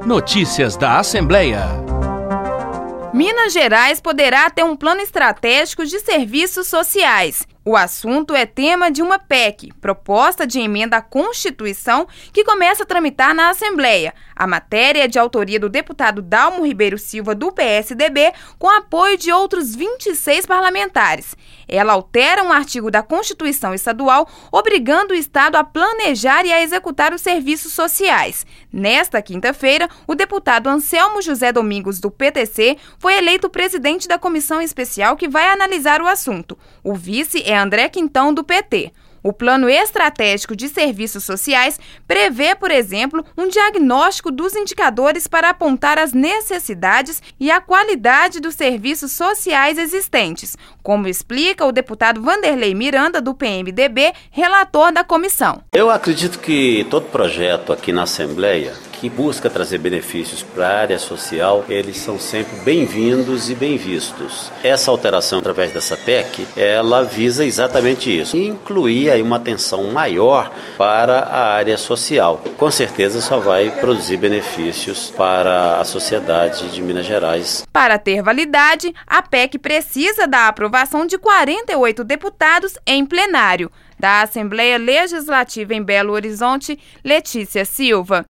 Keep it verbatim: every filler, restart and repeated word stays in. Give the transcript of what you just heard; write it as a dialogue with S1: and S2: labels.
S1: Notícias da Assembleia.
S2: Minas Gerais poderá ter um plano estratégico de serviços sociais. O assunto é tema de uma P E C, proposta de emenda à Constituição, que começa a tramitar na Assembleia. A matéria é de autoria do deputado Dalmo Ribeiro Silva, do P S D B, com apoio de outros vinte e seis parlamentares. Ela altera um artigo da Constituição Estadual, obrigando o Estado a planejar e a executar os serviços sociais. Nesta quinta-feira, o deputado Anselmo José Domingos, do P T C, foi eleito presidente da comissão especial que vai analisar o assunto. O vice é André Quintão, do P T. O Plano Estratégico de Serviços Sociais prevê, por exemplo, um diagnóstico dos indicadores para apontar as necessidades e a qualidade dos serviços sociais existentes, como explica o deputado Vanderlei Miranda, do P M D B, relator da comissão.
S3: Eu acredito que todo projeto aqui na Assembleia que busca trazer benefícios para a área social, eles são sempre bem-vindos e bem vistos. Essa alteração através dessa P E C, ela visa exatamente isso, incluir aí uma atenção maior para a área social. Com certeza só vai produzir benefícios para a sociedade de Minas Gerais.
S2: Para ter validade, a P E C precisa da aprovação de quarenta e oito deputados em plenário. Da Assembleia Legislativa em Belo Horizonte, Letícia Silva.